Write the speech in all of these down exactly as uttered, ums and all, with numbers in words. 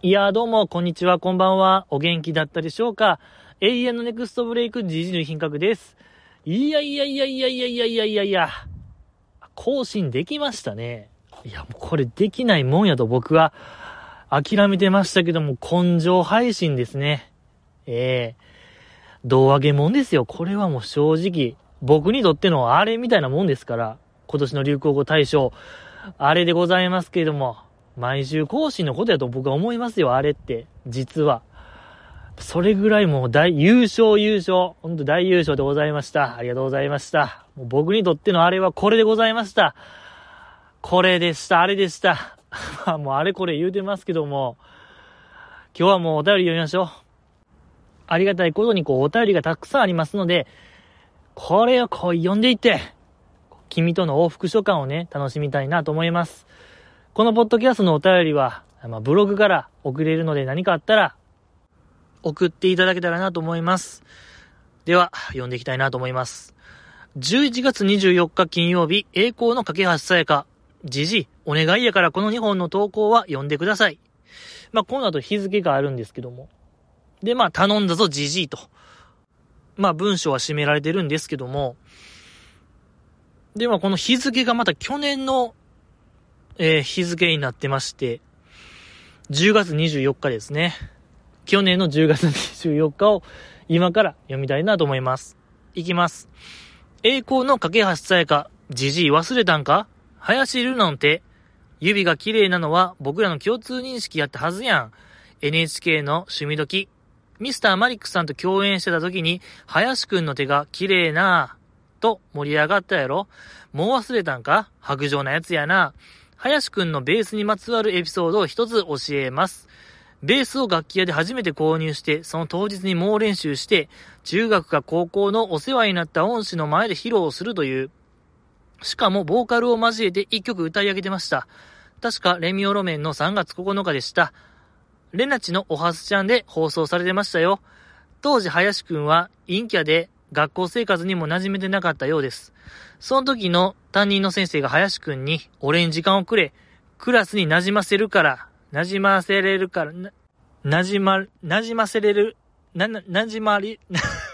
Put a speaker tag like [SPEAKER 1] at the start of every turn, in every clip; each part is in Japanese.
[SPEAKER 1] いやーどうも、こんにちは、こんばんは。お元気だったでしょうか。永遠のネクストブレイク、ジジイ品格です。いやいやいやいやいやいやいやいやいや、更新できましたね。いや、もうこれできないもんやと僕は諦めてましたけども、根性配信ですね。ええー、胴上げもんですよ。これはもう正直、僕にとってのあれみたいなもんですから、今年の流行語大賞、あれでございますけれども、毎週更新のことやと僕は思いますよ、あれって。実は。それぐらいもう大、優勝優勝。ほんと大優勝でございました。ありがとうございました。もう僕にとってのあれはこれでございました。これでした、あれでした。まあもうあれこれ言うてますけども、今日はもうお便り読みましょう。ありがたいことにこうお便りがたくさんありますので、これをこう読んでいって、君との往復書簡をね、楽しみたいなと思います。このポッドキャストのお便りは、まあ、ブログから送れるので何かあったら送っていただけたらなと思います。では、読んでいきたいなと思います。じゅういちがつにじゅうよっか金曜日、栄光の架け橋さやか。じじい、お願いやからこのにほんの投稿は読んでください。まあ、この後日付があるんですけども。で、まあ、頼んだぞじじいと。まあ、文章は締められてるんですけども。で、まあ、この日付がまた去年のえー、日付になってまして、じゅうがつにじゅうよっかですね。去年のじゅうがつにじゅうよっかを今から読みたいなと思います。いきます。栄光の架け橋さやか、じじい忘れたんか？林瑠奈の手、指が綺麗なのは僕らの共通認識やったはずやん。エヌエイチケー の趣味時。ミスターマリックさんと共演してた時に、林くんの手が綺麗なぁ、と盛り上がったやろ。もう忘れたんか？白状なやつやな。林くんのベースにまつわるエピソードを一つ教えます。ベースを楽器屋で初めて購入して、その当日に猛練習して、中学か高校のお世話になった恩師の前で披露するという。しかもボーカルを交えて一曲歌い上げてました。確かレミオロメンのさんがつここのかでした。レナチのおはすちゃんで放送されてましたよ。当時林くんは陰キャで学校生活にも馴染めてなかったようです。その時の担任の先生が林くんに、俺に時間をくれ。クラスに馴染ませるから、馴染ませれるから、な、馴染ま、馴染ませれる、な、な、馴染まり、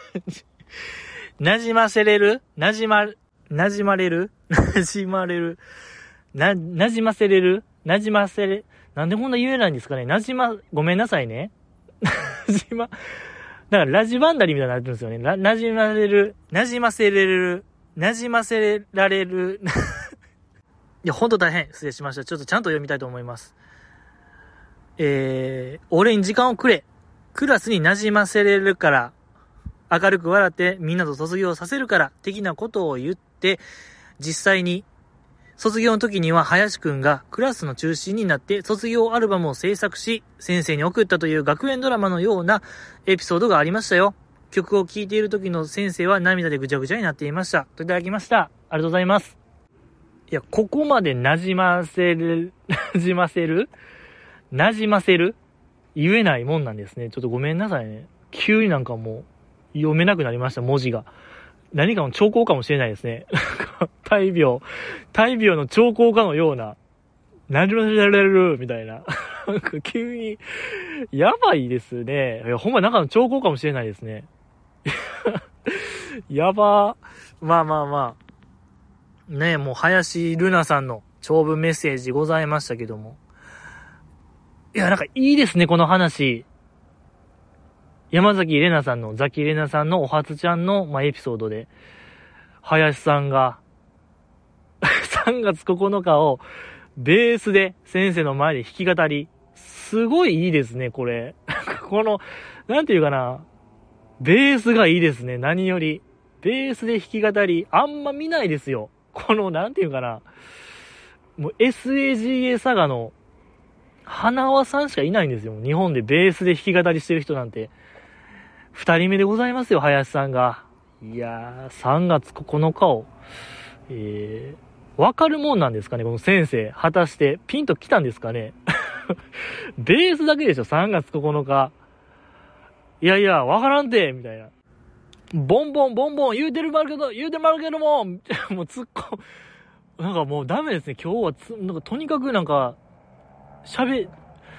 [SPEAKER 1] 馴染ませれる馴染ま、馴染まれる馴染まれるな、馴染ませれる馴染ませれ、なんでこんな言えないんですかね馴染ま、ごめんなさいね。馴染ま、だからラジバンダリみたいになってるんですよね。な、馴染まれる、馴染ませれる、馴染ませられる。いや、ほんと大変失礼しました。ちょっとちゃんと読みたいと思います。えー、俺に時間をくれ。クラスに馴染ませれるから、明るく笑ってみんなと卒業させるから、的なことを言って、実際に、卒業の時には林くんがクラスの中心になって卒業アルバムを制作し、先生に送ったという学園ドラマのようなエピソードがありましたよ。曲を聴いている時の先生は涙でぐちゃぐちゃになっていました。といただきました。ありがとうございます。いや、ここまで馴染ませる、馴染ませる馴染ませる言えないもんなんですね。ちょっとごめんなさいね。急になんかもう読めなくなりました、文字が。何かの兆候かもしれないですね。大病、大病の兆候かのような、馴染ませられるみたいな。なんか急に、やばいですね。いや、ほんま中の兆候かもしれないですね。やばー。まあまあまあ。ねえ、もう林瑠奈さんの長文メッセージございましたけども。いや、なんかいいですね、この話。山崎怜奈さんの、ザキ怜奈さんのお初ちゃんの、まあ、エピソードで、林さんが、さんがつここのかを、ベースで先生の前で弾き語り。すごいいいですね、これ。この、なんていうかな。ベースがいいですね、何より。ベースで弾き語り、あんま見ないですよ。この、なんていうかな。もう エスエージーエー 佐賀の、花輪さんしかいないんですよ。日本でベースで弾き語りしてる人なんて。二人目でございますよ、林さんが。いやー、さんがつここのかを、えー、わかるもんなんですかね、この先生。果たして、ピンと来たんですかね。ベースだけでしょ、さんがつここのか。いやいや、わからんて、みたいな。ボンボン、ボンボン、言うてるまるけど、言うてまるけども、もう突っ込なんかもうダメですね、今日はつ、なんかとにかくなんか、喋、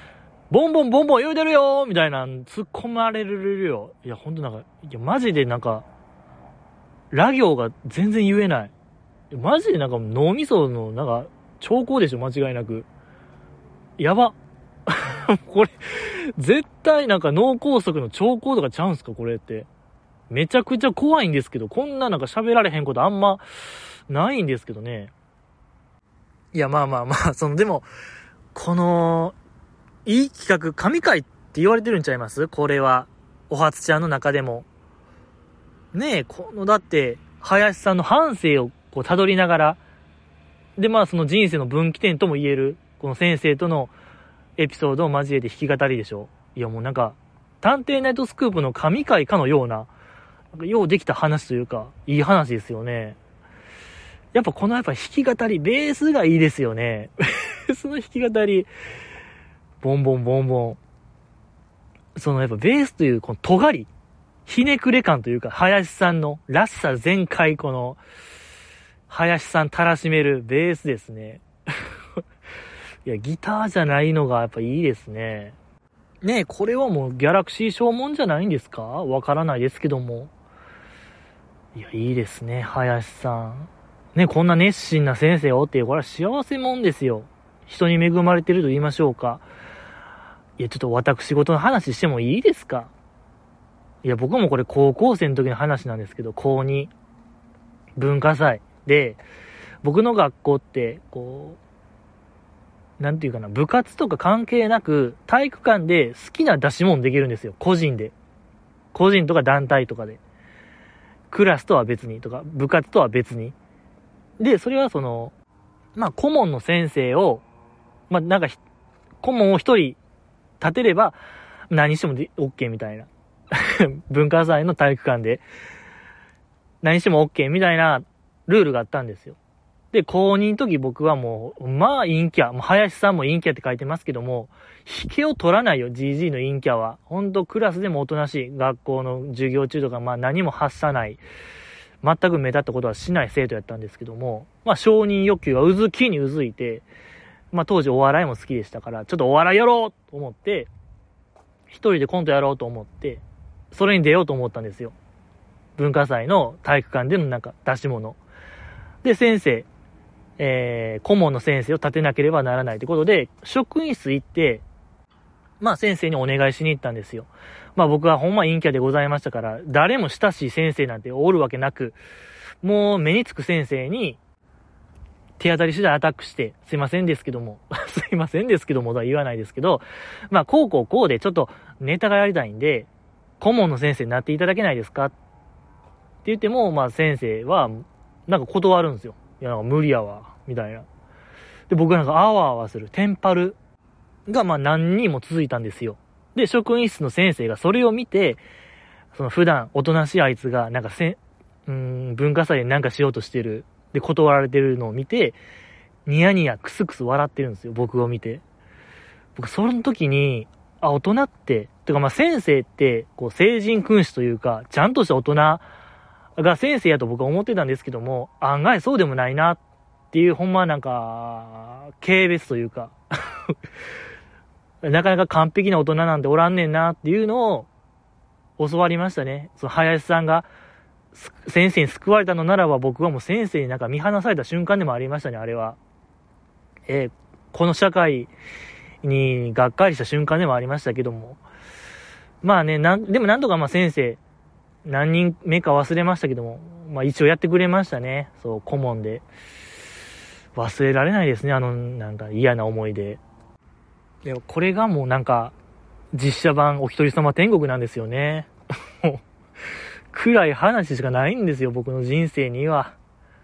[SPEAKER 1] ボンボンボンボン言うてるよみたいな突っ込まれるよ。いや、ほんとなんか、いや、マジでなんか、ラ行が全然言えない。マジでなんか脳みそのなんか、兆候でしょ、間違いなく。やば。これ、絶対なんか脳梗塞の兆候とかちゃうんすか、これって。めちゃくちゃ怖いんですけど、こんななんか喋られへんことあんまないんですけどね。いや、まあまあまあ、その、でも、この、いい企画、神回って言われてるんちゃいます？これは。お初ちゃんの中でも。ねえ、この、だって、林さんの半生をこう辿りながら、で、まあその人生の分岐点とも言える、この先生とのエピソードを交えて弾き語りでしょ。いやもうなんか、探偵ナイトスクープの神回かのような、なんかようできた話というか、いい話ですよね。やっぱこのやっぱ弾き語り、ベースがいいですよね。ベースの弾き語り、ボンボンボンボン。そのやっぱベースというこの尖り、ひねくれ感というか、林さんのらしさ全開、この、林さんたらしめるベースですね。いや、ギターじゃないのがやっぱいいですね。ねえ、これはもうギャラクシー賞門じゃないんですか？わからないですけども。いや、いいですね、林さん。ね、こんな熱心な先生をっていう、これは幸せもんですよ。人に恵まれてると言いましょうか。いや、ちょっと私事の話してもいいですか？いや、僕もこれ高校生の時の話なんですけど、高に文化祭で、僕の学校って、こう、なんていうかな、部活とか関係なく、体育館で好きな出し物できるんですよ。個人で。個人とか団体とかで。クラスとは別にとか、部活とは別に。で、それはその、まあ、顧問の先生を、まあ、なんか、顧問を一人立てれば、何しても OK みたいな。文化祭の体育館で、何しても OK みたいなルールがあったんですよ。で、高にの時僕はもう、まあ陰キャ、もう林さんも陰キャって書いてますけども、引けを取らないよ、ジージー の陰キャは。ほんとクラスでもおとなしい。学校の授業中とか、まあ何も発さない。全く目立ったことはしない生徒やったんですけども、まあ承認欲求がうずきにうずいて、まあ当時お笑いも好きでしたから、ちょっとお笑いやろうと思って、一人でコントやろうと思って、それに出ようと思ったんですよ。文化祭の体育館でのなんか出し物。で、先生、えー、顧問の先生を立てなければならないということで、職員室行って、まあ先生にお願いしに行ったんですよ。まあ僕はほんま陰キャでございましたから、誰も親しい先生なんておるわけなく、もう目につく先生に、手当たり次第アタックして、すいませんですけども、すいませんですけどもとは言わないですけど、まあこうこうこうでちょっとネタがやりたいんで、顧問の先生になっていただけないですかって言っても、まあ先生は、なんか断るんですよ。いや、なんか無理やわ、みたいな。で、僕なんかあわあわするテンパるが、まあ何人も続いたんですよ。で、職員室の先生がそれを見て、その普段おとなしいあいつが、なんかせん、うーん、文化祭でなんかしようとしてる。で、断られてるのを見て、ニヤニヤクスクス笑ってるんですよ、僕を見て。僕、その時に、あ、大人って、てかまあ先生って、こう、聖人君子というか、ちゃんとした大人が先生やと僕は思ってたんですけども、案外そうでもないなっていう、ほんまなんか、軽蔑というか、なかなか完璧な大人なんておらんねんなっていうのを教わりましたね。その林さんが先生に救われたのならば、僕はもう先生になんか見放された瞬間でもありましたね、あれは。えー、この社会にがっかりした瞬間でもありましたけども。まあね、なん、でもなんとかまあ先生、何人目か忘れましたけども、まあ一応やってくれましたね。そう、顧問で。忘れられないですね、あの、なんか嫌な思い出。でもこれがもうなんか、実写版お一人様天国なんですよね。暗い話しかないんですよ、僕の人生には。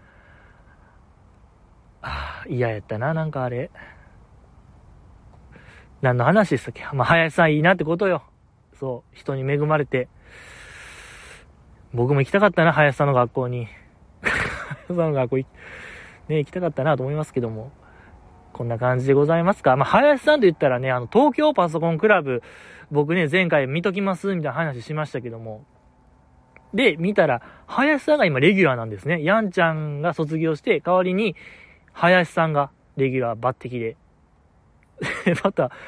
[SPEAKER 1] ああ、嫌やったな、なんかあれ。何の話でしたっけ？まあ、林さんいいなってことよ。そう、人に恵まれて。僕も行きたかったな、林さんの学校に。林さんの学校、ね、行きたかったなと思いますけども。こんな感じでございますか。まあ、林さんと言ったらね、あの、東京パソコンクラブ、僕ね、前回見ときます、みたいな話しましたけども。で、見たら、林さんが今レギュラーなんですね。ヤンちゃんが卒業して、代わりに、林さんがレギュラー抜擢で。また、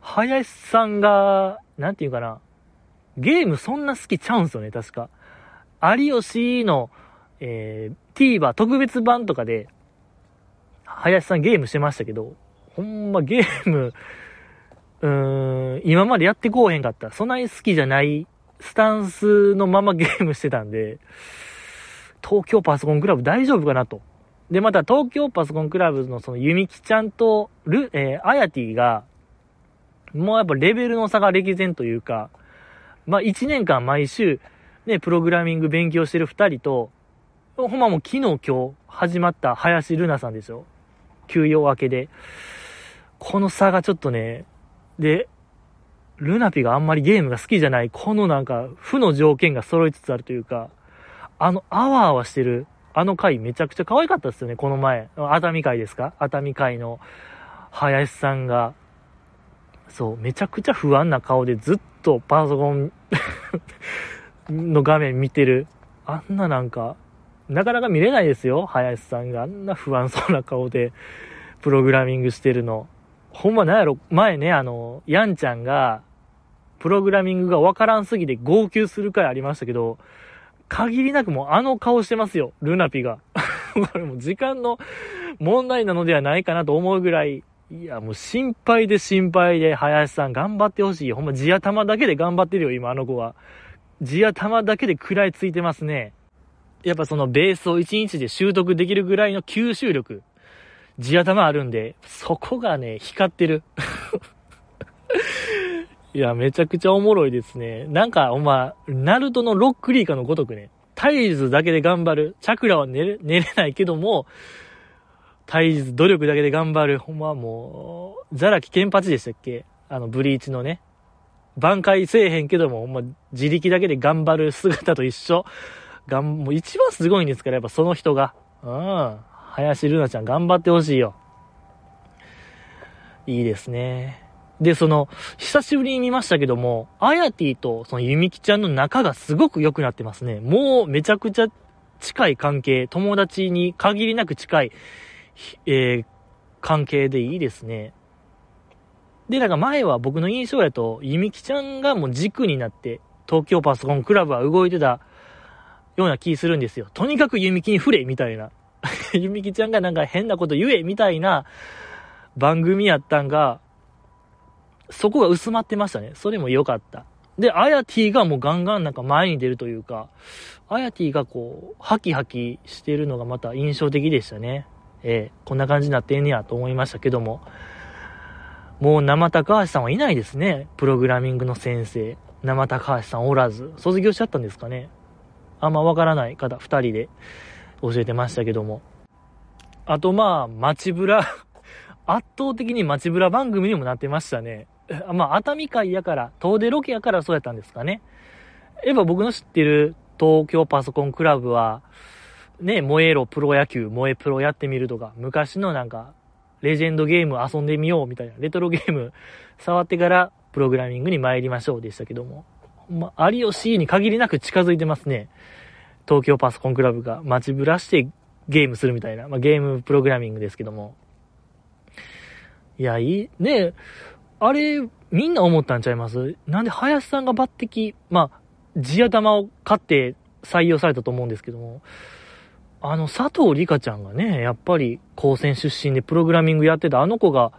[SPEAKER 1] 林さんが、なんていうかな、ゲームそんな好きちゃうんすよね、確か。有吉の、えー、TVer 特別版とかで、林さんゲームしてましたけど、ほんまゲーム、うーん、今までやってこうへんかった。そんなに好きじゃないスタンスのままゲームしてたんで、東京パソコンクラブ大丈夫かなと。で、また東京パソコンクラブのそのゆみきちゃんとル、えー、あやてぃが、もうやっぱレベルの差が歴然というか、まあ一年間毎週、ね、プログラミング勉強してる二人と、ほんまもう昨日今日始まった林ルナさんでしょ。休養明けで。この差がちょっとね、で、ルナピがあんまりゲームが好きじゃない、このなんか負の条件が揃いつつあるというか、あの、あわあわしてる、あの回めちゃくちゃ可愛かったですよね、この前。熱海回ですか？熱海回の林さんが、そう、めちゃくちゃ不安な顔でずっとパソコンの画面見てる。あんななんか、なかなか見れないですよ、林さんが。あんな不安そうな顔で、プログラミングしてるの。ほんまなんやろ、前ね、あの、ヤンちゃんが、プログラミングがわからんすぎて号泣する回ありましたけど、限りなくもうあの顔してますよ、ルナピが。これもう時間の問題なのではないかなと思うぐらい、いやもう心配で心配で、林さん頑張ってほしい。ほんま地頭だけで頑張ってるよ、今あの子は。地頭だけで食らいついてますね。やっぱそのベースをいちにちで習得できるぐらいの吸収力、地頭あるんで、そこがね、光ってる。いや、めちゃくちゃおもろいですね。なんか、お前、ナルトのロックリーカのごとくね、体術だけで頑張る。チャクラは寝れ、寝れないけども、体術、努力だけで頑張る。ほんまもう、ザラキケンパチでしたっけ？あの、ブリーチのね。挽回せえへんけども、ほんま、自力だけで頑張る姿と一緒。がん、もう一番すごいんですから、やっぱその人が。うん。林ルナちゃん頑張ってほしいよ。いいですね。で、その、久しぶりに見ましたけども、あやてぃとそのゆみきちゃんの仲がすごく良くなってますね。もうめちゃくちゃ近い関係、友達に限りなく近い、えー、関係でいいですね。で、なんか前は僕の印象やと、ゆみきちゃんがもう軸になって、東京パソコンクラブは動いてたような気するんですよ。とにかくゆみきに触れ、みたいな。ゆみきちゃんがなんか変なこと言え、みたいな番組やったんが、そこが薄まってましたね。それも良かった。で、あやてぃがもうガンガンなんか前に出るというか、あやてぃがこう、ハキハキしてるのがまた印象的でしたね。えー、こんな感じになってんねやと思いましたけども。もう生高橋さんはいないですね。プログラミングの先生。生高橋さんおらず。卒業しちゃったんですかね。あんまわからない方二人で教えてましたけども。あとまあ、街ブラ。圧倒的に街ブラ番組にもなってましたね。まあ、熱海会やから、遠出ロケやからそうやったんですかね。やっぱ僕の知ってる東京パソコンクラブは、ね、燃えろプロ野球、燃えプロやってみるとか、昔のなんか、レジェンドゲーム遊んでみようみたいな、レトロゲーム触ってからプログラミングに参りましょうでしたけども。まあ、有吉に限りなく近づいてますね。東京パソコンクラブが街ブラしてゲームするみたいな、まあ、ゲームプログラミングですけども。いや、いい、ねあれ、みんな思ったんちゃいます？なんで林さんが抜擢、まあ、地頭を買って採用されたと思うんですけども、あの、佐藤里香ちゃんがね、やっぱり高専出身でプログラミングやってたあの子が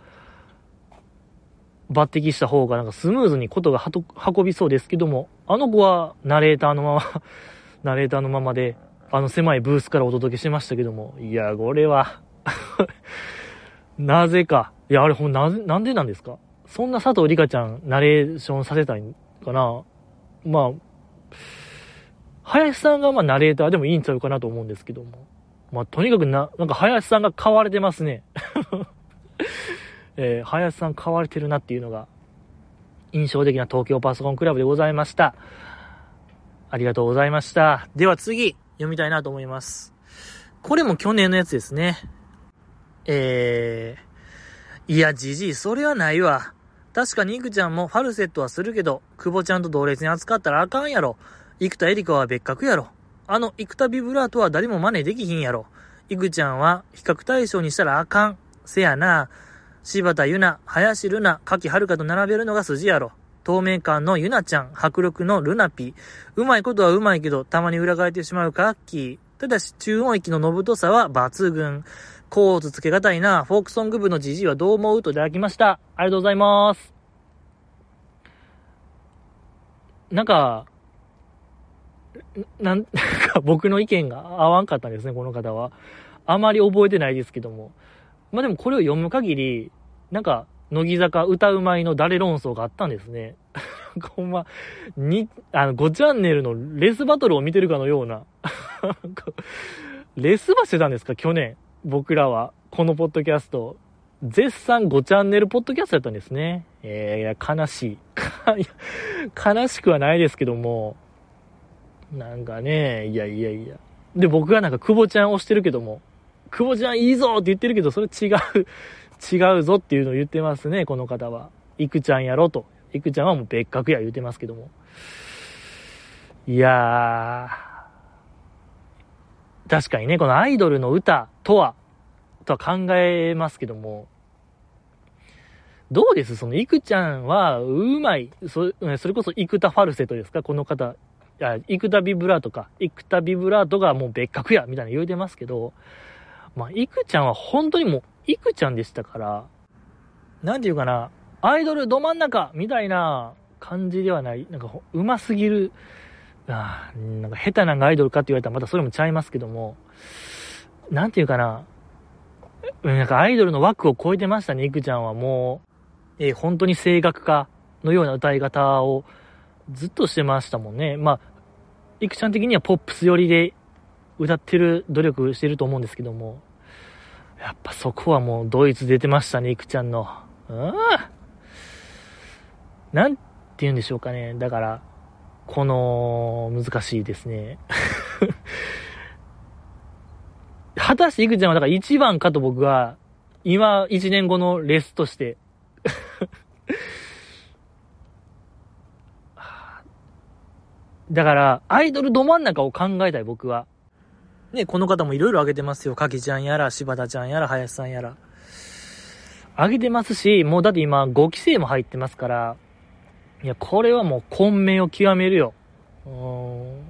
[SPEAKER 1] 抜擢した方がなんかスムーズにことがはと運びそうですけども、あの子はナレーターのまま、ナレーターのままで、あの狭いブースからお届けしましたけども、いや、これは、なぜか、いや、あれほんなぜ、なんでなんですか？そんな佐藤里香ちゃん、ナレーションさせたいんかな？まあ、林さんがまあナレーターでもいいんちゃうかなと思うんですけども。まあ、とにかくな、なんか林さんが買われてますね。えー、林さん買われてるなっていうのが、印象的な東京パソコンクラブでございました。ありがとうございました。では次、読みたいなと思います。これも去年のやつですね。えー、いや、じじい、それはないわ。確かにいくちゃんもファルセットはするけど、久保ちゃんと同列に扱ったらあかんやろ。生田絵梨花は別格やろ。あの生田ビブラートは誰も真似できひんやろ。いくちゃんは比較対象にしたらあかん。せやな。 柴田ゆな、林瑠奈、柿はるかと並べるのが筋やろ。透明感のゆなちゃん、迫力のルナピ。うまいことはうまいけど、たまに裏返ってしまうカッキー。ただし、中音域ののぶとさは抜群。コーツつけがたいな。フォークソング部のじじいはどう思うといただきました。ありがとうございます。なんか、なん、なんか僕の意見が合わんかったんですね、この方は。あまり覚えてないですけども。まあでもこれを読む限り、なんか、乃木坂歌うまいの誰論争があったんですね。ほんま、に、あの、ごチャンネルのレスバトルを見てるかのような。レスバしてたんですか、去年。僕らは、このポッドキャスト。絶賛ごチャンネルポッドキャストやったんですね。えー、悲しい。悲しくはないですけども、なんかね、いやいやいや。で、僕がなんか、久保ちゃん押してるけども、久保ちゃんいいぞって言ってるけど、それ違う、違うぞっていうのを言ってますね、この方は。いくちゃんやろと。いくちゃんはもう別格や言ってますけども。いやー、確かにね、このアイドルの歌とは、とは考えますけども、どうですそのいくちゃんはうまい。そ, それこそイクタファルセトですかこの方。いや、イクタビブラートか。イクタビブラートがもう別格やみたいな言うてますけど、まあ、いくちゃんは本当にもう、いくちゃんでしたから、なんていうかな、アイドルど真ん中みたいな感じではない。なんか、うますぎる、あなんか下手なアイドルかって言われたらまたそれもちゃいますけども、なんていうかな、なんかアイドルの枠を超えてましたね、いくちゃんはもう、えー、本当に声楽家のような歌い方をずっとしてましたもんね。まあ、いくちゃん的にはポップス寄りで歌ってる努力してると思うんですけども、やっぱそこはもうドイツ出てましたね、いくちゃんの。うん。なんて言うんでしょうかね。だから、この、難しいですね。果たしていくちゃんはだから一番かと僕は、今一年後のレースとして。だから、アイドルど真ん中を考えたい僕は。ね、この方もいろいろ挙げてますよ。かきちゃんやら、柴田ちゃんやら、林さんやら。挙げてますし、もうだって今ごきせいも入ってますから、いや、これはもう混迷を極めるよ。うーん。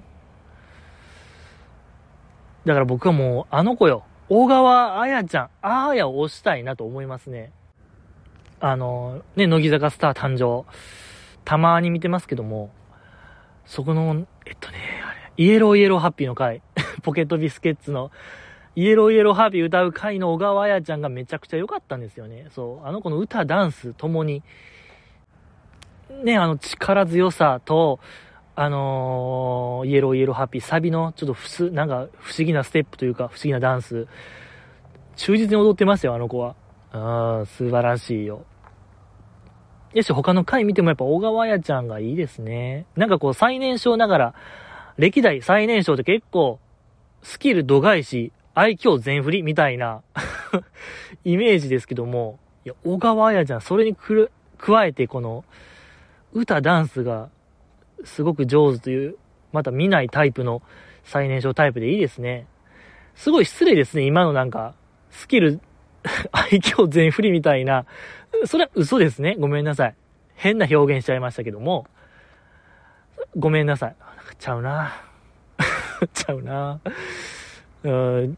[SPEAKER 1] だから僕はもう、あの子よ。小川彩ちゃん、あーやを推したいなと思いますね。あの、ね、乃木坂スター誕生。たまに見てますけども、そこの、えっとね、あれ、イエローイエローハッピーの回、ポケットビスケッツの、イエローイエローハッピー歌う回の小川彩ちゃんがめちゃくちゃ良かったんですよね。そう、あの子の歌、ダンスともに、ね、あの力強さと、あのー、イエローイエローハッピー、サビのちょっとふす、なんか不思議なステップというか、不思議なダンス、忠実に踊ってますよ、あの子は。あー、素晴らしいよ。よし、他の回見てもやっぱ小川彩ちゃんがいいですね。なんかこう最年少ながら、歴代最年少って結構、スキル度外視、愛嬌全振りみたいなイメージですけども、いや、小川彩ちゃん、それにくる、加えてこの、歌、ダンスが、すごく上手という、また見ないタイプの最年少タイプでいいですね。すごい失礼ですね、今のなんか、スキル、愛嬌全振りみたいな、それは嘘ですね。ごめんなさい。変な表現しちゃいましたけども、ごめんなさい。なんかちゃうな。ちゃうな。うん、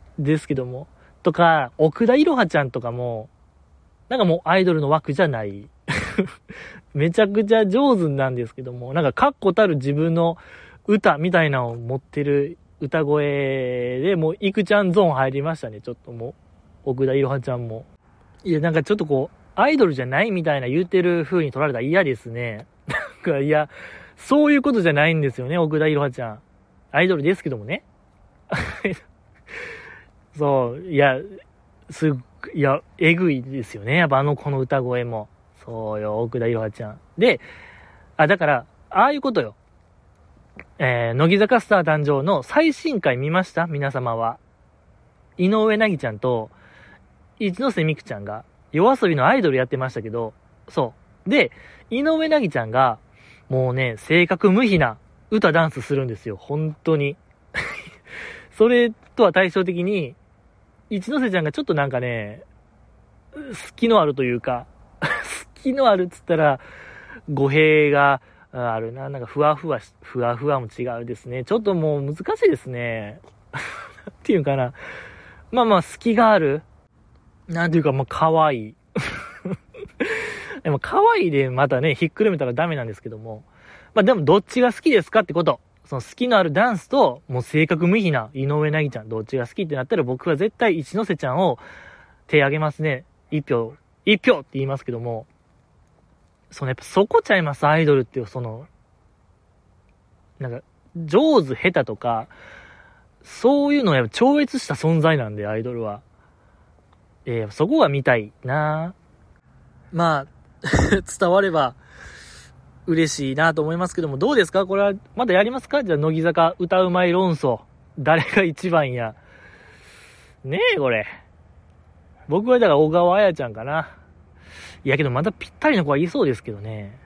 [SPEAKER 1] ですけども。とか、奥田いろはちゃんとかも、なんかもうアイドルの枠じゃない。めちゃくちゃ上手なんですけども、なんか確固たる自分の歌みたいなのを持ってる歌声で、もういくちゃんゾーン入りましたね、ちょっともう。奥田いろはちゃんも。いや、なんかちょっとこう、アイドルじゃないみたいな言うてる風に取られたら嫌ですね。なんか、いや、そういうことじゃないんですよね、奥田いろはちゃん。アイドルですけどもね。そう、いや、すっ、いや、えぐいですよね。やっぱあの子の歌声も。そうよ、奥田いろはちゃん。で、あ、だから、ああいうことよ。えー、乃木坂スター誕生の最新回見ました皆様は。井上凪ちゃんと、一ノ瀬美空ちゃんが、夜遊びのアイドルやってましたけど、そう。で、井上凪ちゃんが、もうね、性格無比な歌ダンスするんですよ。本当に。それとは対照的に、一ノ瀬ちゃんがちょっとなんかね、 隙のあるというか、隙のあるっつったら、語弊があるな。なんかふわふわし、ふわふわも違うですね。ちょっともう難しいですね。っていうかな。まあまあ、隙がある。なんていうか、まあ、可愛い。でも、可愛いでまたね、ひっくるめたらダメなんですけども。まあでも、どっちが好きですかってこと。その好きのあるダンスと、もう性格無比な井上凪ちゃん、どっちが好きってなったら僕は絶対一ノ瀬ちゃんを手挙げますね。一票、一票って言いますけども、そのやっぱそこちゃいます、アイドルっていう、その、なんか、上手下手とか、そういうのをやっぱ超越した存在なんで、アイドルは。えー、そこが見たいな。まあ、伝われば、嬉しいなと思いますけども、どうですかこれは、まだやりますかじゃあ、乃木坂歌うまい論争。誰が一番や。ねえ、これ。僕はだから小川彩ちゃんかな。いやけどまだぴったりの子はいそうですけどね。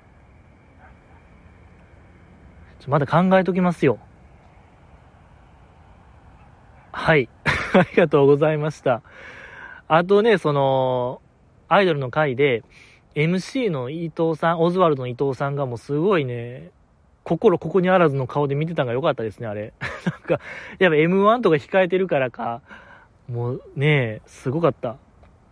[SPEAKER 1] ちょまだ考えときますよ。はい。ありがとうございました。あとね、その、アイドルの回で、エムシー の伊藤さん、オズワルドの伊藤さんがもうすごいね、心ここにあらずの顔で見てたのが良かったですね、あれ。なんか、やっぱ エムワン とか控えてるからか、もうね、すごかった。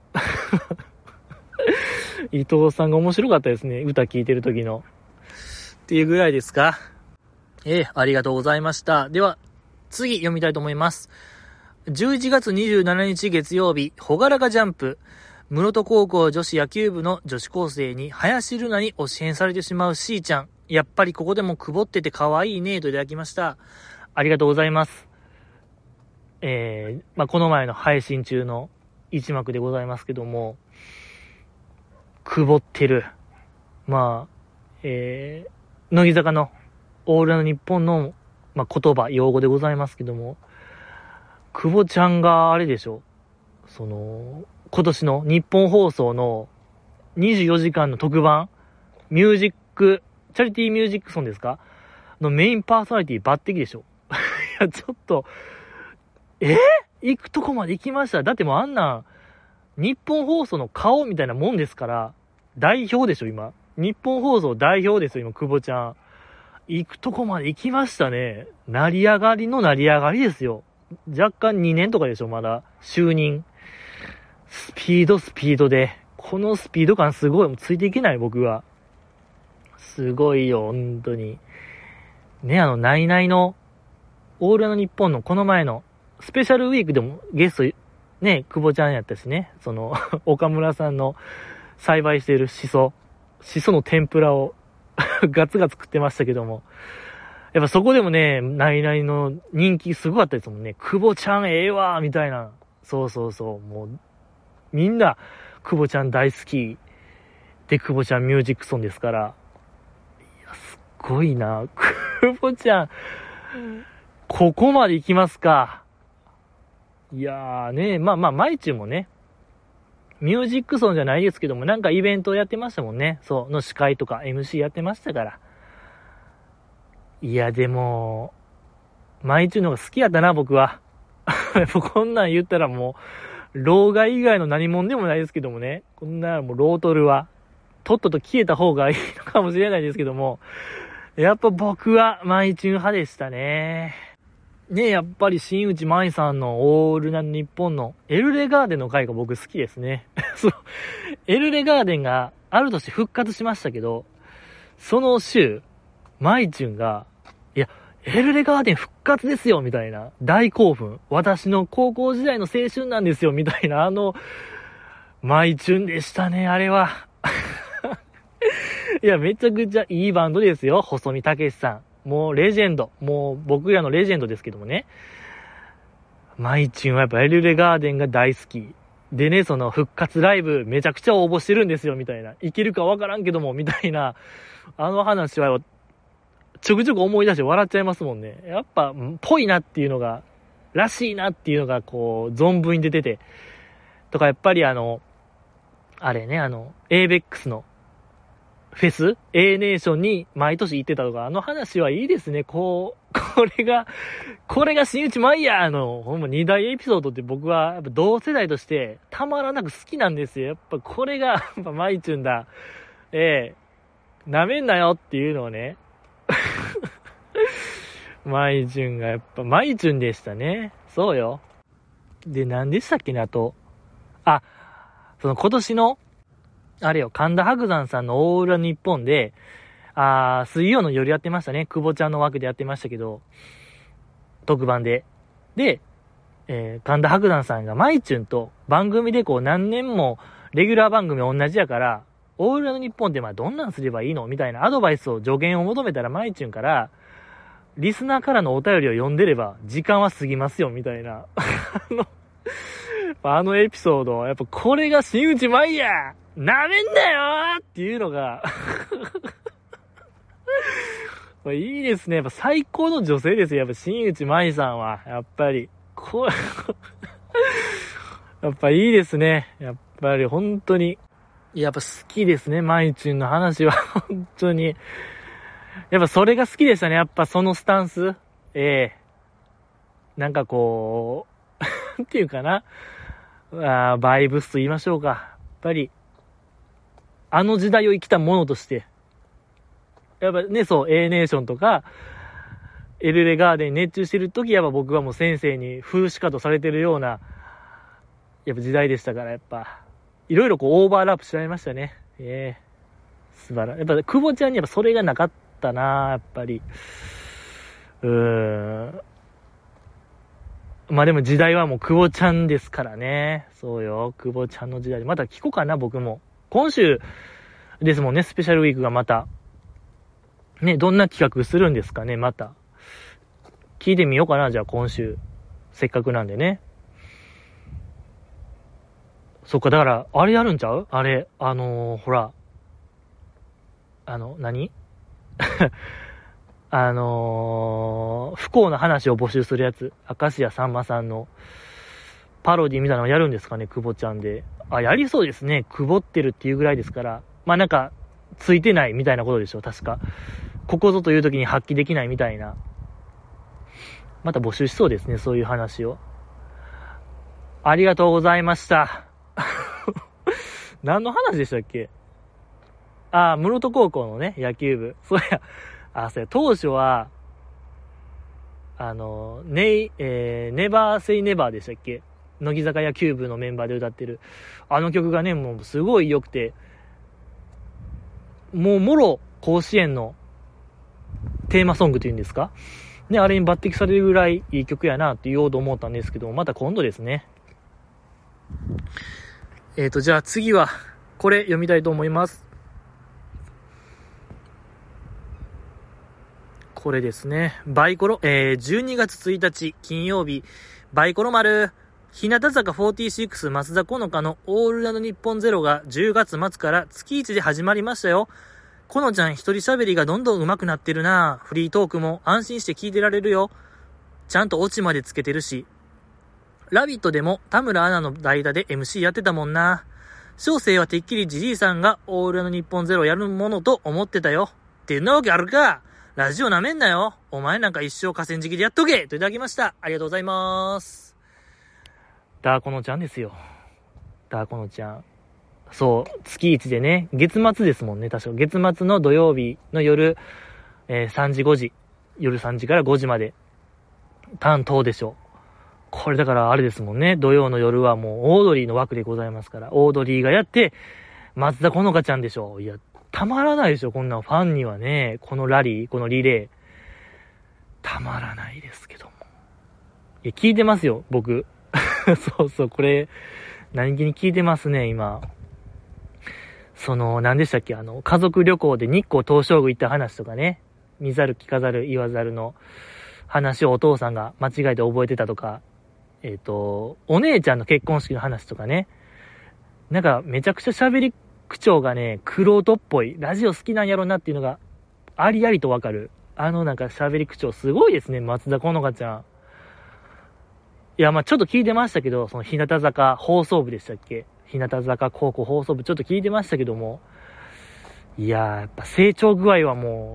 [SPEAKER 1] 伊藤さんが面白かったですね、歌聴いてる時の。っていうぐらいですか。えー、ありがとうございました。では、次読みたいと思います。じゅういちがつにじゅうしちにち月曜日、ほがらかジャンプ。室戸高校女子野球部の女子高生に林瑠奈に推し変されてしまう C ちゃん。やっぱりここでもくぼってて可愛いねといただきました。ありがとうございます。えー、まあ、この前の配信中の一幕でございますけども、くぼってる。まあ、えー、乃木坂のオールナイトニッポンの、まあ、言葉、用語でございますけども、くぼちゃんがあれでしょ。その、今年の日本放送のにじゅうよじかんの特番、ミュージック、チャリティーミュージックソンですかのメインパーソナリティ抜擢でしょ。いや、ちょっと、えー、行くとこまで行きました。だってもうあんな、日本放送の顔みたいなもんですから、代表でしょ、今。日本放送代表ですよ、今、久保ちゃん。行くとこまで行きましたね。成り上がりの成り上がりですよ。若干にねんとかでしょ、まだ。就任。スピードスピードで。このスピード感すごい。もうついていけない、僕は。すごいよ、本当に。ね、あの、ナイナイの、オールナイトニッポンのこの前の、スペシャルウィークでもゲスト、ね、久保ちゃんやったしね。その、岡村さんの栽培しているシソ。シソの天ぷらをガツガツ食ってましたけども。やっぱそこでもね、ナイナイの人気すごかったですもんね。久保ちゃんええわーみたいな。そうそうそう。もう、みんな、久保ちゃん大好き。で、久保ちゃんミュージックソンですから。いや、すっごいな。久保ちゃん、ここまで行きますか。いやーね、まあまあ、マイチュもね、ミュージックソンじゃないですけども、なんかイベントやってましたもんね。そう、の司会とか エムシー やってましたから。いや、でも、マイチュの方が好きやったな、僕は。こんなん言ったらもう、老害以外の何者でもないですけどもね。こんなもうロートルは、とっとと消えた方がいいのかもしれないですけども、やっぱ僕はマイチュ派でしたね。ねえ、やっぱり新内舞さんのオールナイトニッポンのエルレガーデンの回が僕好きですね。そう。エルレガーデンがある年復活しましたけど、その週、マイチュンが、いや、エルレガーデン復活ですよみたいな。大興奮。私の高校時代の青春なんですよみたいな、あの、マイチュンでしたね、あれは。いや、めちゃくちゃいいバンドですよ。細見武さん。もうレジェンド。もう僕らのレジェンドですけどもね。マイチュンはやっぱエルレガーデンが大好き。でね、その復活ライブめちゃくちゃ応募してるんですよ、みたいな。いけるかわからんけども、みたいな。あの話はちょくちょく思い出して笑っちゃいますもんね。やっぱ、ぽいなっていうのが、らしいなっていうのが、こう、存分に出てて。とか、やっぱりあの、あれね、あの、エーベックス のフェス ?A ネーションに毎年行ってたとか、あの話はいいですね。こう、 これが、これが新内マイヤーの、ほんま二大エピソードって僕は、やっぱ同世代としてたまらなく好きなんですよ。やっぱこれが、やっぱマイチュンだ。ええ舐めんなよっていうのをね。マイチュンがやっぱ、マイチュンでしたね。そうよ。で、何でしたっけね、あと。あ、その今年の、あれよ、神田伯山さんのオールナイトニッポンで、あー、水曜の夜やってましたね。久保ちゃんの枠でやってましたけど、特番で。で、えー、神田伯山さんがマイチュンと番組でこう何年もレギュラー番組同じやから、オールナイトニッポンってまあどんなんすればいいのみたいなアドバイスを助言を求めたらマイチュンから、リスナーからのお便りを読んでれば時間は過ぎますよみたいな。あの、あのエピソード、やっぱこれが新内マイヤーなめんなよーっていうのが、いいですね。やっぱ最高の女性ですよ。やっぱ新内舞さんは。やっぱり。これやっぱいいですね。やっぱり本当に。やっぱ好きですね。舞ちゅんの話は。本当に。やっぱそれが好きでしたね。やっぱそのスタンス。ええなんかこう、なんていうかな。あバイブスと言いましょうか。やっぱり、あの時代を生きたものとして、やっぱね、そう、A ネーションとか、エルレガーデンに熱中してる時、やっぱ僕はもう先生に風刺化とされてるような、やっぱ時代でしたから、やっぱ、いろいろこうオーバーラップしちゃいましたね。ええー、素晴らしい。やっぱ、久保ちゃんにやっぱそれがなかったな、やっぱり。うーん。まあでも時代はもう久保ちゃんですからね。そうよ、久保ちゃんの時代で。また聞こうかな、僕も。今週ですもんね、スペシャルウィークがまた。ね、どんな企画するんですかね、また。聞いてみようかな、じゃあ今週。せっかくなんでね。そっか、だから、あれやるんちゃうあれ、あのー、ほら。あの、何あのー、不幸な話を募集するやつ。明石家さんまさんのパロディみたいなのやるんですかね、久保ちゃんで。あ、やりそうですね。久保ってるっていうぐらいですから。まあなんか、ついてないみたいなことでしょ、確か。ここぞという時に発揮できないみたいな。また募集しそうですね、そういう話を。ありがとうございました。何の話でしたっけ？あ、室戸高校のね、野球部。そうや、あ、そうや、当初は、あの、ネイ、えー、ネバーセイネバーでしたっけ？乃木坂野球部のメンバーで歌ってる。あの曲がね、もうすごい良くて、もうもろ甲子園のテーマソングというんですかね、あれに抜擢されるぐらいいい曲やなって言おうと思ったんですけど、また今度ですね。えーと、じゃあ次は、これ読みたいと思います。これですね。バイコロ、えー、じゅうにがつついたち金曜日、バイコロ丸、日向坂フォーティーシックス松田好花のオールナイトニッポンゼロがじゅうがつ末から月いちで始まりましたよ。このちゃん一人喋りがどんどん上手くなってるな。フリートークも安心して聞いてられるよ。ちゃんとオチまでつけてるし。ラビットでも田村アナの代打で エムシー やってたもんな。小生はてっきりジジイさんがオールナイトニッポンゼロやるものと思ってたよ。ってんなわけあるか。ラジオなめんなよ。お前なんか一生河川敷でやっとけといただきました。ありがとうございます。ダーコノちゃんですよ。ダーコノちゃん。そう、月いちでね、月末ですもんね、確か。月末の土曜日の夜、えー、さんじごじ、夜さんじからごじまで、担当でしょう。これだからあれですもんね、土曜の夜はもうオードリーの枠でございますから、オードリーがやって、松田好花ちゃんでしょ。いや、たまらないでしょ、こんなファンにはね、このラリー、このリレー。たまらないですけども。いや、聞いてますよ、僕。そうそう、これ、何気に聞いてますね、今。その、何でしたっけ、あの、家族旅行で日光東照宮行った話とかね、見ざる聞かざる言わざるの話をお父さんが間違えて覚えてたとか、えっと、お姉ちゃんの結婚式の話とかね、なんかめちゃくちゃ喋り口調がね、玄人っぽい、ラジオ好きなんやろなっていうのがありありとわかる。あのなんか喋り口調すごいですね、松田好花ちゃん。いや、まあちょっと聞いてましたけど、その日向坂放送部でしたっけ？日向坂高校放送部ちょっと聞いてましたけども、いやー、やっぱ成長具合はもう、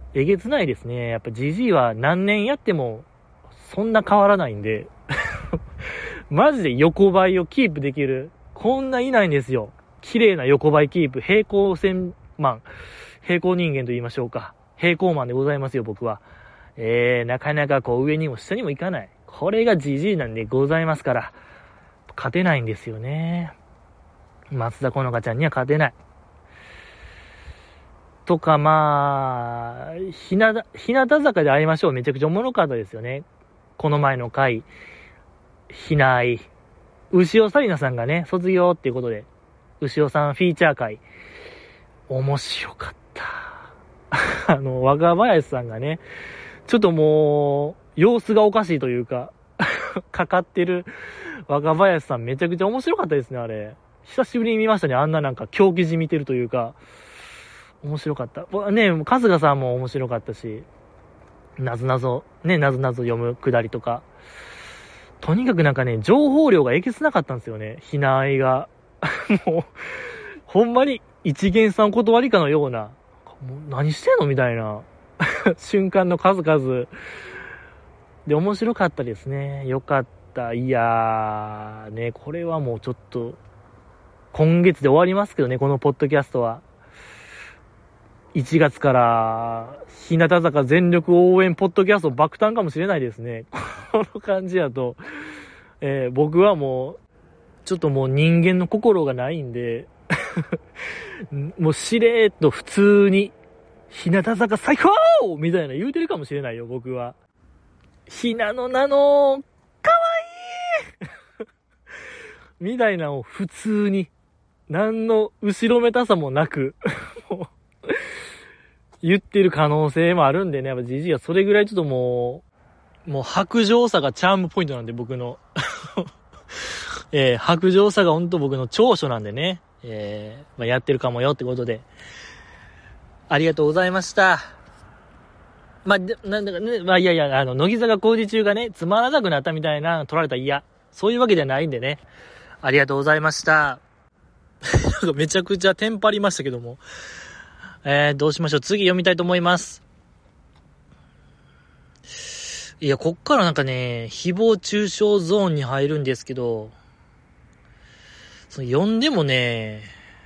[SPEAKER 1] えげつないですね。やっぱジジイは何年やってもそんな変わらないんでマジで横ばいをキープできる、こんないないんですよ。綺麗な横ばいキープ、平行線マン、平行人間と言いましょうか、平行マンでございますよ、僕は。えー、なかなかこう上にも下にも行かない、これがジジイなんでございますから、勝てないんですよね。松田好花ちゃんには勝てないとか、まあひな日向坂で会いましょう、めちゃくちゃおもろかったですよね。この前の回、ひない牛尾紗理奈さんがね卒業っていうことで、牛尾さんフィーチャー会面白かったあの若林さんがねちょっともう様子がおかしいというかかかってる若林さんめちゃくちゃ面白かったですね。あれ久しぶりに見ましたね。あんななんか狂気じみてるというか面白かったね。春日さんも面白かったし、なぞなぞね、なぞなぞ読むくだりとか、とにかくなんかね情報量がえげつなかったんですよね、ひなあいがもうほんまに一元さんお断りかのような、もう何してんのみたいな瞬間の数々で面白かったですね。よかった。いやーね、これはもうちょっと今月で終わりますけどね、このポッドキャストはいちがつから日向坂全力応援ポッドキャスト爆誕かもしれないですね。この感じだと、えー、僕はもうちょっともう人間の心がないんでもうしれーっと普通に日向坂最高みたいな言うてるかもしれないよ、僕は。ひなのなのかわいいみたいなのを普通に何の後ろめたさもなくもう言ってる可能性もあるんでね、やっぱジジイはそれぐらいちょっともうもう白状さがチャームポイントなんで、僕のえー、白状さが本当僕の長所なんでね、えーまあ、やってるかもよってことでありがとうございました。まあ、なんだかね、まあいやいや、あの乃木坂工事中がねつまらなくなったみたいな取られたら嫌、そういうわけではないんでね、ありがとうございましたなんかめちゃくちゃテンパりましたけども、えー、どうしましょう。次読みたいと思います。いや、こっからなんかね誹謗中傷ゾーンに入るんですけど、その読んでもね、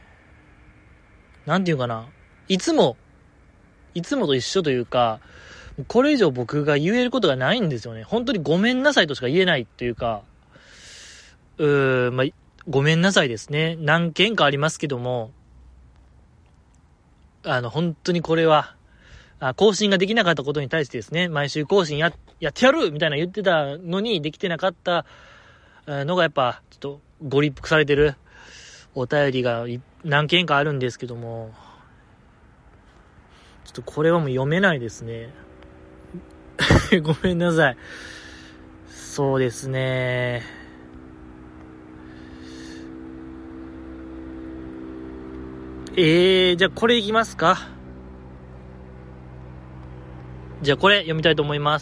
[SPEAKER 1] なんていうかな、いつもいつもと一緒というか、これ以上僕が言えることがないんですよね。本当にごめんなさいとしか言えないというか、うーまあ、ごめんなさいですね。何件かありますけども、あの本当にこれはあ更新ができなかったことに対してですね、毎週更新ややってやるみたいな言ってたのにできてなかったのがやっぱちょっとご立腹されてるお便りが何件かあるんですけども、ちょっとこれはもう読めないですねごめんなさい。そうですね、えー、じゃあこれいきますか。じゃあこれ読みたいと思います。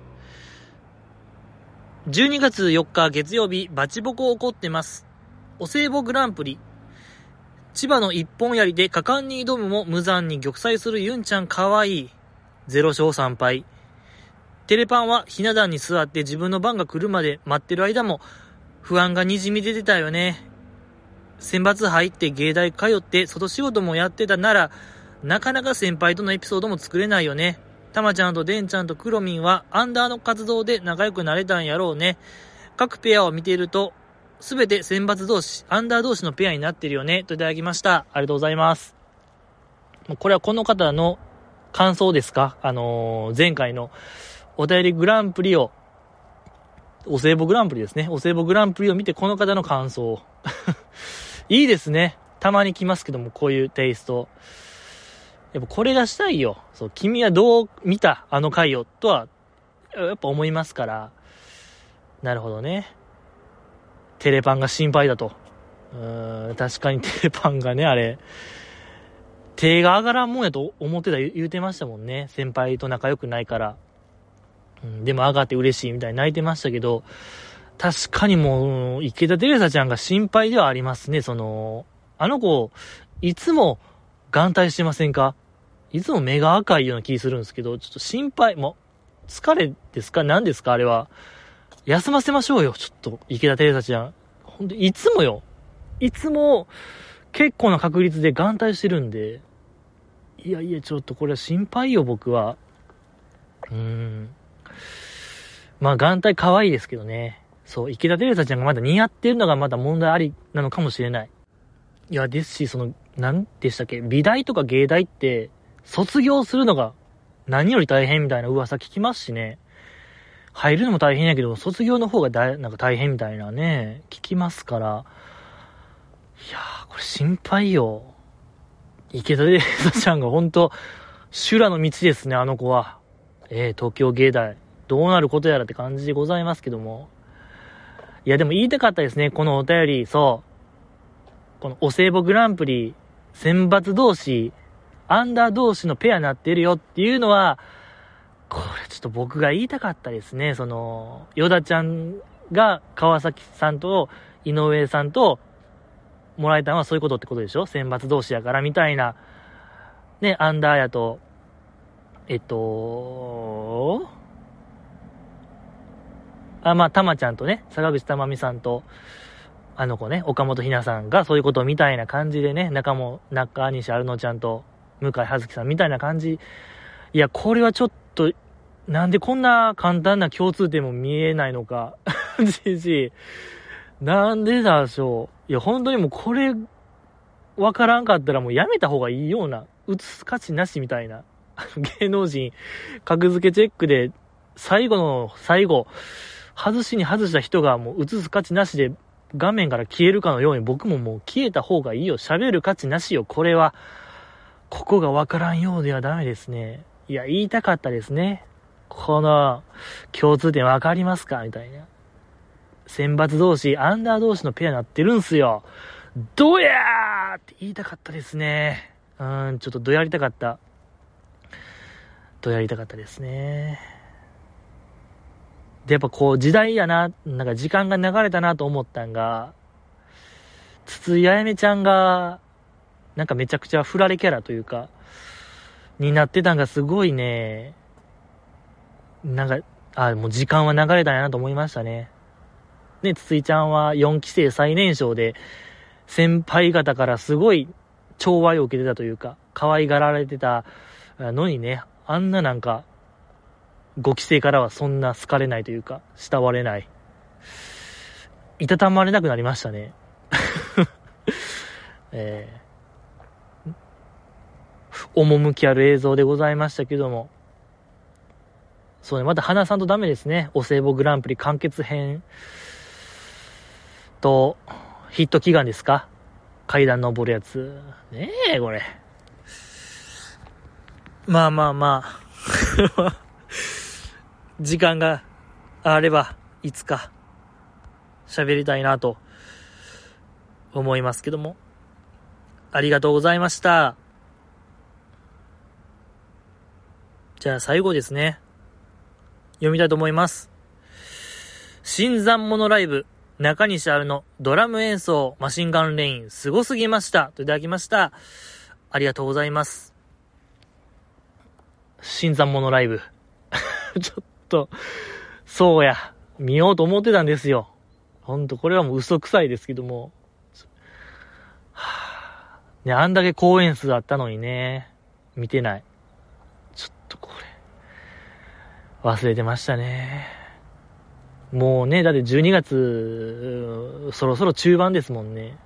[SPEAKER 1] じゅうにがつよっか月曜日、バチボコ起こってます。お歳暮グランプリ、千葉の一本槍で果敢に挑むも無残に玉砕するユンちゃんかわいい。ゼロ勝さん敗。テレパンはひな壇に座って自分の番が来るまで待ってる間も不安がにじみ出てたよね。選抜入って芸大通って外仕事もやってたならなかなか先輩とのエピソードも作れないよね。たまちゃんとでんちゃんとクロミンはアンダーの活動で仲良くなれたんやろうね。各ペアを見ているとすべて選抜同士、アンダー同士のペアになってるよねといただきました。ありがとうございます。これはこの方の感想ですか。あのー、前回のお便りグランプリをお歳暮グランプリですね。お歳暮グランプリを見てこの方の感想いいですね。たまに来ますけども、こういうテイスト。やっぱこれがしたいよ。そう、君はどう見たあの回をとはやっぱ思いますから。なるほどね。テレパンが心配だと。うーん、確かにテレパンがね、あれ手が上がらんもんやと思ってた言うてましたもんね。先輩と仲良くないから、うん、でも上がって嬉しいみたいに泣いてましたけど、確かにもう池田テレサちゃんが心配ではありますね。そのあの子いつも眼帯してませんか。 いつも目が赤いような気するんですけど、ちょっと心配、もう、疲れですか？何ですかあれは。休ませましょうよ、ちょっと、池田テレサちゃん。ほんと、いつもよ。いつも、結構な確率で眼帯してるんで、いやいや、ちょっとこれは心配よ、僕は。うーん。まあ、眼帯可愛いですけどね。そう、池田テレサちゃんがまだ似合ってるのがまだ問題ありなのかもしれない。いや、ですし、その、なんでしたっけ、美大とか芸大って、卒業するのが何より大変みたいな噂聞きますしね。入るのも大変やけど、卒業の方がだいなんか大変みたいなね、聞きますから。いやー、これ心配よ。池田レーサちゃんがほんと、修羅の道ですね、あの子は。えー、東京芸大。どうなることやらって感じでございますけども。いや、でも言いたかったですね、このお便り。そう。このお歳暮グランプリ、選抜同士、アンダー同士のペアになってるよっていうのは、これちょっと僕が言いたかったですね。その、ヨダちゃんが川崎さんと井上さんともらえたのはそういうことってことでしょ？選抜同士やからみたいな。ね、アンダーやと、えっと、あ、まあ、たまちゃんとね、坂口たまみさんと、あの子ね、岡本ひなさんがそういうことみたいな感じでね、中も、中西アルノちゃんと向井葉月さんみたいな感じ。いや、これはちょっと、なんでこんな簡単な共通点も見えないのか。じじなんでだしょう。いや、本当にもうこれ、わからんかったらもうやめた方がいいような、映す価値なしみたいな。芸能人、格付けチェックで、最後の最後、外しに外した人がもう映す価値なしで、画面から消えるかのように僕ももう消えた方がいいよ。喋る価値なしよ。これは、ここがわからんようではダメですね。いや、言いたかったですね。この共通点わかりますかみたいな。選抜同士、アンダー同士のペアになってるんすよ。どやーって言いたかったですね。うーん、ちょっとどやりたかった。どやりたかったですね。で、やっぱこう時代やな、なんか時間が流れたなと思ったんが、筒井あやめちゃんが、なんかめちゃくちゃ振られキャラというか、になってたんがすごいね、なんか、あ、もう時間は流れたんやなと思いましたね。ね、筒井ちゃんはよんき生最年少で、先輩方からすごい寵愛を受けてたというか、可愛がられてたのにね、あんななんか、ごき生からはそんな好かれないというか、慕われない。いたたまれなくなりましたね。えー、趣ある映像でございましたけども。そうね、また花さんとダメですね。お歳暮グランプリ完結編と、ヒット祈願ですか？階段登るやつ。ねえ、これ。まあまあまあ。時間があれば、いつか、喋りたいなと、思いますけども。ありがとうございました。じゃあ最後ですね。読みたいと思います。新参者ライブ、中西あるのドラム演奏、マシンガンレイン、すごすぎました。といただきました。ありがとうございます。新参者ライブ。ちょっと、そうや、見ようと思ってたんですよ。ほんと、これはもう嘘くさいですけども。はぁ、ね、あんだけ公演数あったのにね、見てない。ちょっとこれ、忘れてましたね。もうね、だってじゅうにがつ、そろそろ中盤ですもんね。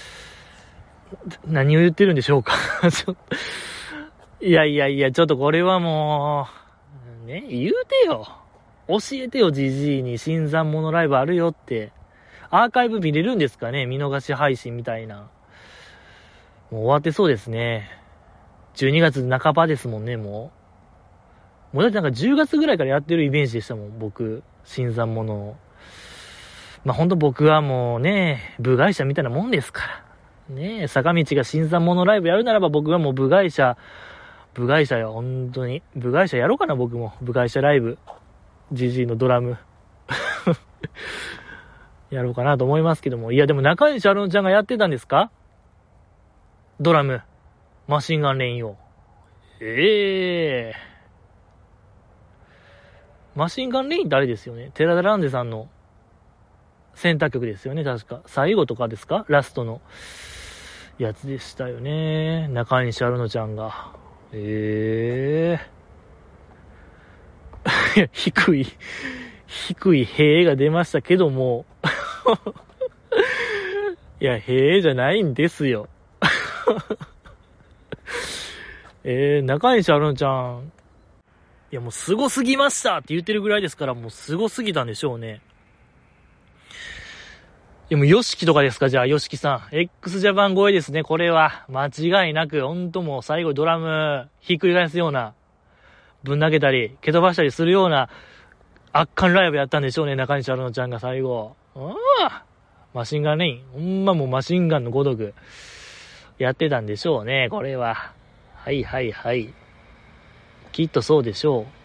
[SPEAKER 1] 何を言ってるんでしょうか。ちょっといやいやいや、ちょっとこれはもう、ね、言うてよ。教えてよ、じじいに新参者ライブあるよって。アーカイブ見れるんですかね？見逃し配信みたいな。もう終わってそうですね。じゅうにがつなかばですもんね、もう。もうだってなんかじゅうがつぐらいからやってるイメージでしたもん、僕。新参者。まあ、ほんと僕はもうね、部外者みたいなもんですから。ねえ、坂道が新参者ライブやるならば僕はもう部外者、部外者よ、本当に。部外者やろうかな、僕も。部外者ライブ。ジジイのドラム。やろうかなと思いますけども。いや、でも中西アルノちゃんがやってたんですか？ドラム。マシンガンレインを。 ええー。マシンガンレインってあれですよね。寺田ランデさんのセンター曲ですよね、確か。最後とかですか？ラストのやつでしたよね。中西アルノちゃんが。ええー。低い、低いへが出ましたけども。いや、へじゃないんですよ。えー、中西アルノちゃん。いや、もう凄すぎましたって言ってるぐらいですから、もう凄すぎたんでしょうね。いや、もう、ヨシキとかですか？じゃあ、ヨシキさん。x ジャパン超えですね、これは。間違いなく、ほんともう最後ドラム、ひっくり返すような、ぶん投げたり、蹴飛ばしたりするような、圧巻ライブやったんでしょうね、中西アルノちゃんが最後。うん。マシンガンレイン。ほんまもうマシンガンのごとく、やってたんでしょうね、これは。はいはいはい。きっとそうでしょう。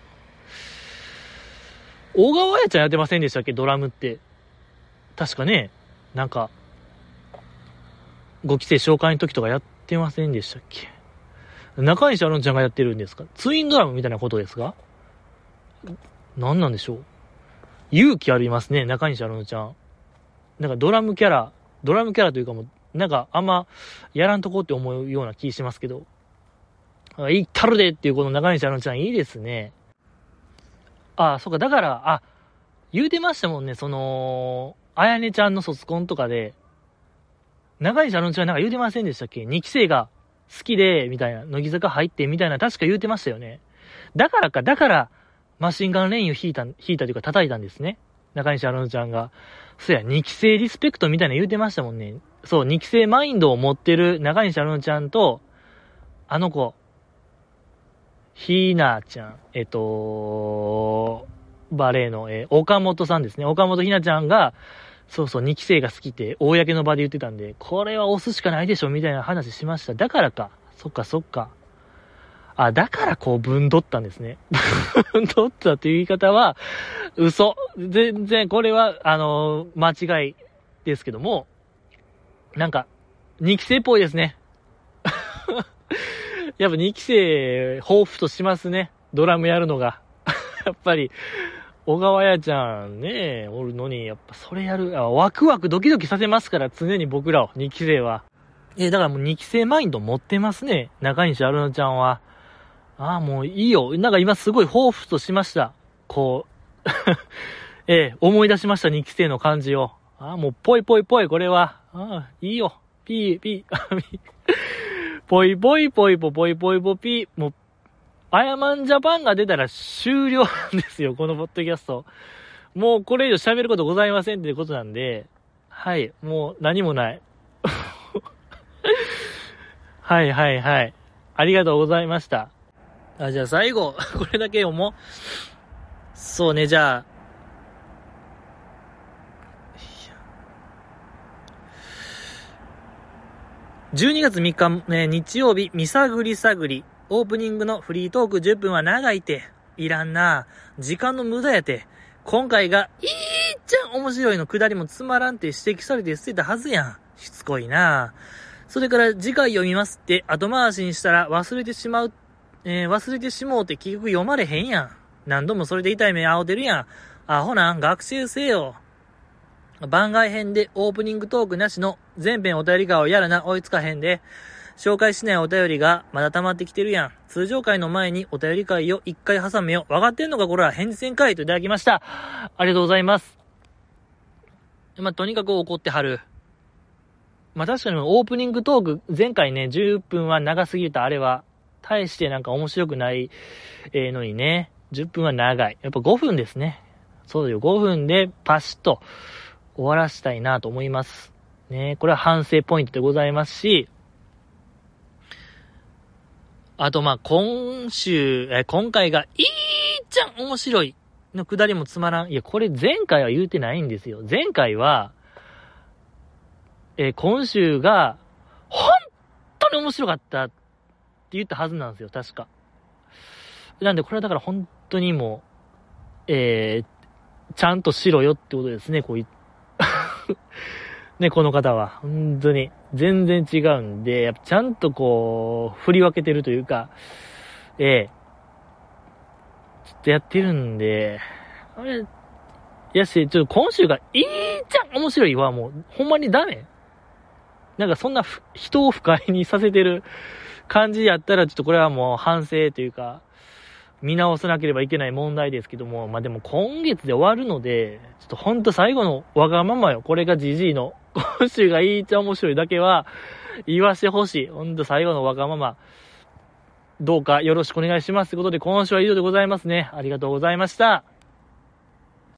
[SPEAKER 1] 大川彩ちゃんやってませんでしたっけ、ドラムって。確かね、なんか、ご期生紹介の時とかやってませんでしたっけ。中西アルノちゃんがやってるんですか？ツインドラムみたいなことですか？何なんでしょう。勇気ありますね、中西アルノちゃん。なんかドラムキャラ、ドラムキャラというかもう、なんかあんまやらんとこって思うような気しますけど。いったるでっていうこの中西アルノちゃんいいですね。ああ、そっか、だから、あ、言うてましたもんね、その、あやねちゃんの卒コンとかで、中西アルノちゃんなんか言うてませんでしたっけ？にきせいが好きで、みたいな、乃木坂入って、みたいな、確か言うてましたよね。だからか、だから、マシンガンレインを弾いた、弾いたというか叩いたんですね。中西アルノちゃんが。そうや、にきせいリスペクトみたいな言うてましたもんね。そう、にきせいマインドを持ってる中西アルノちゃんと、あの子、ひなちゃん、えっと、バレエの、えー、岡本さんですね。岡本ひなちゃんが、そうそう、にきせいが好きって、公の場で言ってたんで、これは押すしかないでしょ、みたいな話しました。だからか。そっかそっか。あ、だからこう、ぶんどったんですね。ぶんどったという言い方は、嘘。全然、これは、あのー、間違いですけども、なんか、にきせいっぽいですね。やっぱにきせい、抱負としますね。ドラムやるのが。やっぱり、小川彩ちゃんね、おるのに、やっぱそれやる、あ、ワクワクドキドキさせますから、常に僕らを、にきせいは。え、だからもうにきせいマインド持ってますね。中西アルノちゃんは。ああ、もういいよ。なんか今すごい抱負としました。こう、ええ、思い出しました、にきせいの感じを。ああ、もうぽいぽいぽい、これは。ああ、いいよ。ピー、ピー、ピー。ぽいぽいぽいぽぽいぽいぽピー。もう、アヤマンジャパンが出たら終了なんですよ、このポッドキャスト。もうこれ以上喋ることございませんっていうことなんで、はい、もう何もない。はいはいはい。ありがとうございました。あ、じゃあ最後、これだけ読もう。そうね、じゃあ、じゅうにがつみっか、ね、日曜日、みさぐりさぐり。オープニングのフリートークじゅっぷんは長いて。いらんな。時間の無駄やて。今回が、いーちゃん面白いのくだりもつまらんって指摘されて捨てたはずやん。しつこいな。それから次回読みますって後回しにしたら忘れてしまう、えー、忘れてしもうって結局読まれへんやん。何度もそれで痛い目青てるやん。アホなん、学習せよ。番外編でオープニングトークなしの全編お便り会をやらな追いつかへんで、紹介しないお便りがまだ溜まってきてるやん。通常回の前にお便り会を一回挟めよ。分かってんのかこれは。返事せんかいといただきました。ありがとうございます。まあ、とにかく怒ってはる。まあ、確かにオープニングトーク、前回ね、じゅっぷんは長すぎたあれは、大してなんか面白くないのにね、じゅっぷんは長い。やっぱごふんですね。そうだよ、ごふんでパシッと終わらしたいなと思います。ね、これは反省ポイントでございますし、あとまあ今週、え今回がいいじゃん面白いのくだりもつまらん。いや、これ前回は言うてないんですよ。前回は、え今週が本当に面白かったって言ったはずなんですよ、確か。なんでこれはだから本当にもう、えー、ちゃんとしろよってことですね、こういね、この方は。本当に。全然違うんで、やっぱちゃんとこう、振り分けてるというか、 ええ。ちょっとやってるんで、あれ、やし、ちょっと今週がいいじゃん面白いわ、もう、ほんまにダメなんかそんな人を不快にさせてる感じやったら、ちょっとこれはもう反省というか、見直さなければいけない問題ですけども、まあでも今月で終わるので、ちょっとほんと最後のわがままよ。これがジジイの、今週がいいじゃん面白いだけは、言わしてほしい。ほんと最後のわがまま。どうかよろしくお願いしますということで、今週は以上でございますね。ありがとうございました。